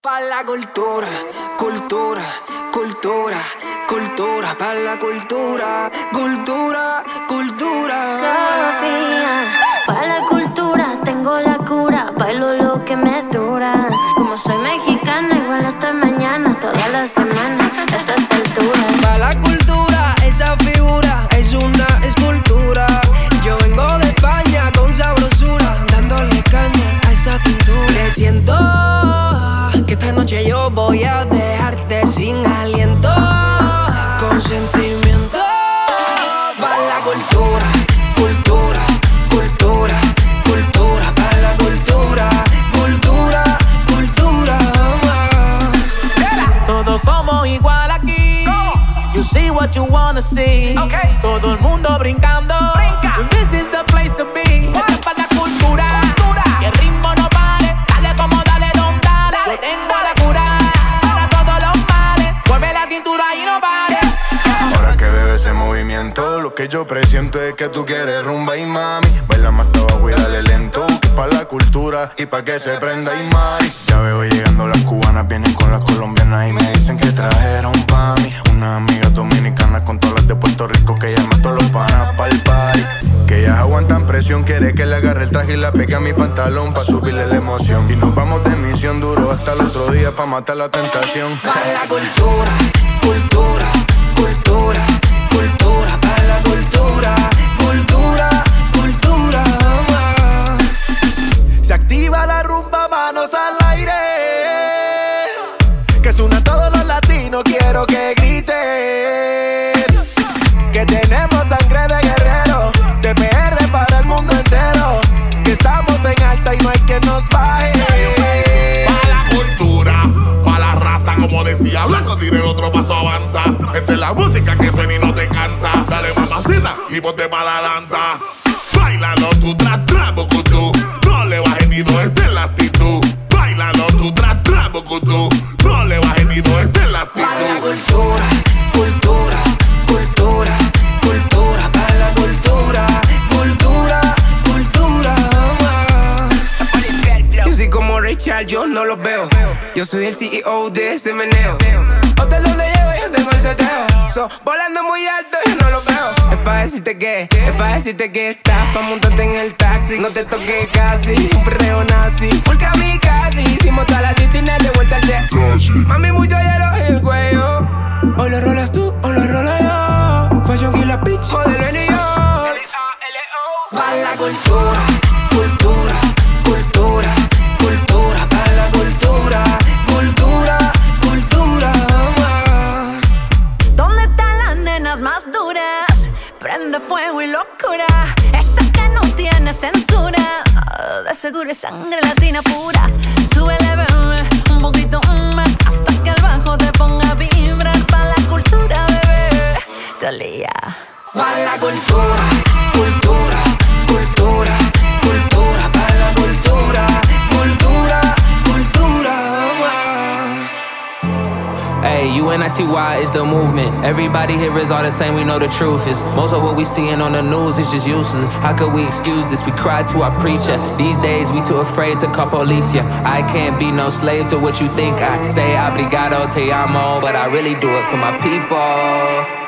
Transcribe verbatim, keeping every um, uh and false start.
Pa' la cultura, cultura, cultura, cultura, pa' la cultura, cultura, cultura. Sofía, pa' la cultura tengo la cura, bailo lo que me dura. Como soy mexicana, igual hasta mañana, toda la semana, a estas alturas. Pa' la cultura, esa figura es una escultura. Yo vengo de España con sabrosura, dándole caña a esa cintura. Te siento que esta noche yo voy a dejarte sin aliento, con sentimiento. Pa' la cultura, cultura, cultura, cultura, pa' la cultura, cultura, cultura. Todos somos igual aquí. You see what you wanna see. Okay. Todo el mundo brincando. Brinca. This is the place to be. Esta es para la cultura. Cultura. Que el ritmo no pare. Dale como dale, don dale. Dale. Yo tengo la cura para todos los males. Mueve la cintura y no pare. Ahora que bebe ese movimiento, lo que yo presiento es que tú quieres rumba y mami. Baila más abajo y dale lento, que pa' la cultura y pa' que se prenda y mari. Ya veo llegando las cubanas, vienen con las colombianas y me dicen que trajeron pa' mí unas amigas dominicanas con todas las de Puerto Rico que llaman todos los panas pa'l party. Que ellas aguantan presión, quiere que le agarre el traje y la pegue a mi pantalón pa' subirle la emoción. Y nos vamos de misión duro hasta el otro día pa' matar la tentación. Pa' la cultura, cultura, cultura, cultura, pa' la cultura, cultura, cultura. Se activa la rumba, manos al aire. Que suena todos los latinos, quiero que griten. Que tenemos sangre de guerrero, de P R para el mundo entero. Que estamos en alta y no hay quien nos baje. Pa' la cultura, pa' la raza, como decía Blanco, tira el otro paso, avanza. Esta es la música que suena y no te cansa. Dale mamacita y ponte pa' la danza. Bailalo tú, tra, tra, bucutú. No le bajes ni dos, esa es la actitud. Bailalo tú, tra, tra, bucutú. No le bajes ni dos, esa es la actitud. Pa' la cultura, cultura, cultura, cultura, pa' la cultura, cultura, cultura. Yo soy como Richard, yo no los veo. Yo soy el C E O de ese meneo. Hotel donde llego, yo tengo el seteo. So, volando muy alto, yo no los veo. Es pa' decirte que, es pa' decirte que estás pa' montarte en el taxi. No te toques casi, un perreo nazi. Full kamikaze, hicimos todas las distintas de vuelta al jet. Mami, mucho hielo en el cuello. Hoy lo rolas tú, hoy lo rolo yo. Fashion Killer Bitch, modelo en New York. Pa' la cultura, cultura, cultura, cultura, pa' la cultura, cultura, cultura. ¿Dónde están las nenas más duras? Prende fuego y locura, esa que no tiene censura. De seguro es sangre latina pura. Súbele, bebé, un poquito más, hasta que el bajo te ponga a vibrar. Pa' la cultura, bebé, Talía. Pa' la cultura, cultura, cultura, cultura, pa' la cultura, cultura, cultura. Hey, U N I T Y is the movement. Everybody here is all the same, we know the truth is most of what we seeing on the news is just useless. How could we excuse this? We cry to our preacher. These days we too afraid to call police ya. I can't be no slave to what you think I say. Obrigado, te amo, but I really do it for my people.